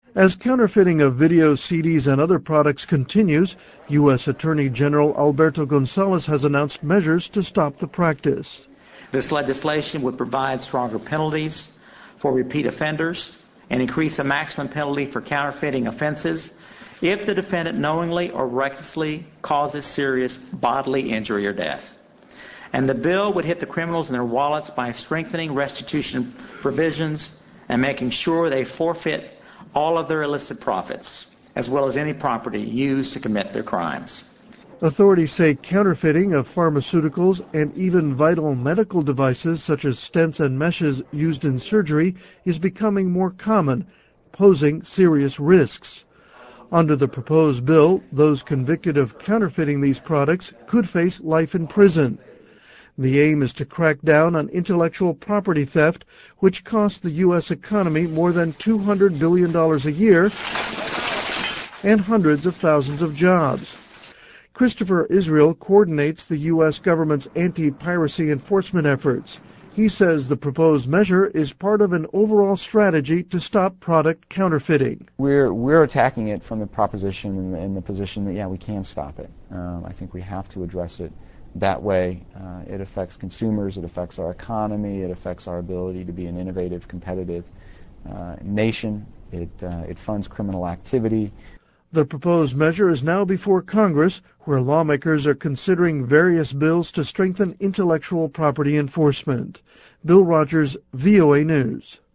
As counterfeiting of video CDs and other products continues, U.S. Attorney General Alberto Gonzales has announced measures to stop the practice. This legislation would provide stronger penalties for repeat offenders and increase the maximum penalty for counterfeiting offenses if the defendant knowingly or recklessly causes serious bodily injury or death. And the bill would hit the criminals in their wallets by strengthening restitution provisions and making sure they forfeit all of their illicit profits, as well as any property used to commit their crimes. Authorities say counterfeiting of pharmaceuticals and even vital medical devices such as stents and meshes used in surgery is becoming more common, posing serious risks. Under the proposed bill, those convicted of counterfeiting these products could face life in prison. The aim is to crack down on intellectual property theft, which costs the U.S. economy more than $200 billion a year and hundreds of thousands of jobs. Christopher Israel coordinates the U.S. government's anti-piracy enforcement efforts. He says the proposed measure is part of an overall strategy to stop product counterfeiting. We're attacking it from the proposition and the position that, yeah, we can stop it. I think we have to address it that way. It affects consumers, it affects our economy, it affects our ability to be an innovative, competitive nation. It funds criminal activity. The proposed measure is now before Congress, where lawmakers are considering various bills to strengthen intellectual property enforcement. Bill Rogers, VOA News.